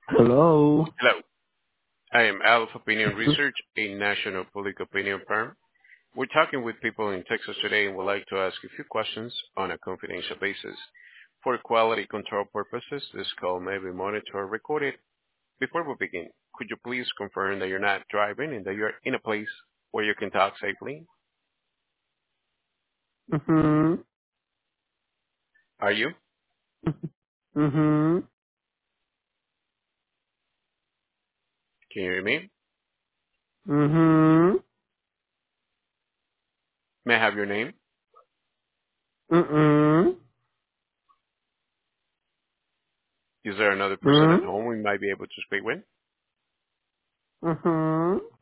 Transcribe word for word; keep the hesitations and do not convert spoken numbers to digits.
Hello. Hello, I am Alpha Opinion Research, a national public opinion firm. We're talking with people in Texas today and would like to ask a few questions on a confidential basis. For quality control purposes, this call may be monitored or recorded. Before we begin, could you please confirm that you're not driving and that you're in a place where you can talk safely? Mhm. Are you? Mhm. Can you hear me? Mhm. May I have your name? Mhm. Is there another person at Mhm. home we might be able to speak with? Mhm.